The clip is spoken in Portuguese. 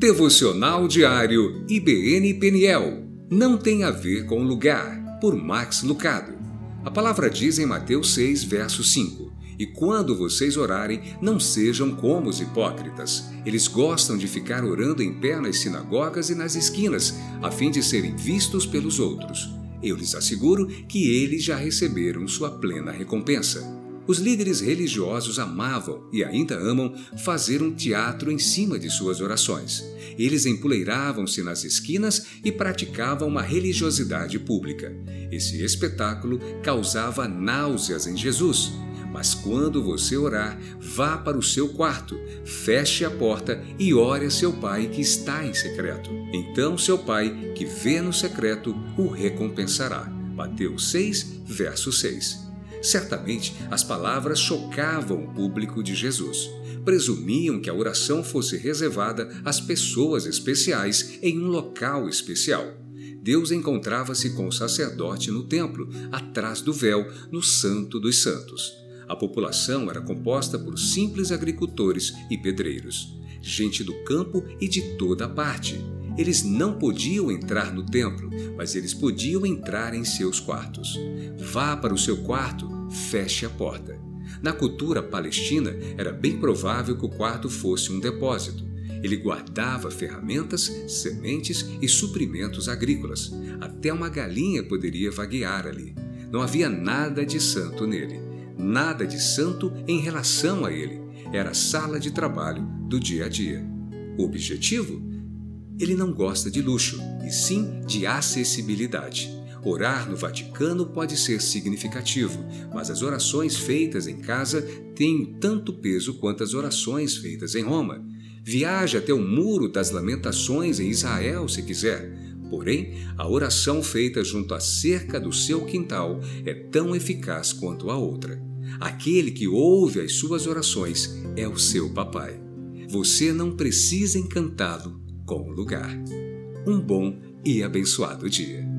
Devocional Diário IBN Peniel. Não tem a ver com lugar, por Max Lucado. A palavra diz em Mateus 6, verso 5: E quando vocês orarem, não sejam como os hipócritas. Eles gostam de ficar orando em pé nas sinagogas e nas esquinas, a fim de serem vistos pelos outros. Eu lhes asseguro que eles já receberam sua plena recompensa. Os líderes religiosos amavam e ainda amam fazer um teatro em cima de suas orações. Eles empoleiravam-se nas esquinas e praticavam uma religiosidade pública. Esse espetáculo causava náuseas em Jesus. Mas quando você orar, vá para o seu quarto, feche a porta e ore a seu pai que está em secreto. Então seu pai, que vê no secreto, o recompensará. Mateus 6, verso 6. Certamente, as palavras chocavam o público de Jesus. Presumiam que a oração fosse reservada às pessoas especiais em um local especial. Deus encontrava-se com o sacerdote no templo, atrás do véu, no Santo dos Santos. A população era composta por simples agricultores e pedreiros, gente do campo e de toda parte. Eles não podiam entrar no templo, mas eles podiam entrar em seus quartos. Vá para o seu quarto, feche a porta. Na cultura palestina, era bem provável que o quarto fosse um depósito. Ele guardava ferramentas, sementes e suprimentos agrícolas. Até uma galinha poderia vaguear ali. Não havia nada de santo nele. Nada de santo em relação a ele. Era a sala de trabalho do dia a dia. O objetivo? Ele não gosta de luxo, e sim de acessibilidade. Orar no Vaticano pode ser significativo, mas as orações feitas em casa têm tanto peso quanto as orações feitas em Roma. Viaje até o Muro das Lamentações em Israel se quiser. Porém, a oração feita junto à cerca do seu quintal é tão eficaz quanto a outra. Aquele que ouve as suas orações é o seu papai. Você não precisa encantá-lo com o lugar. Um bom e abençoado dia.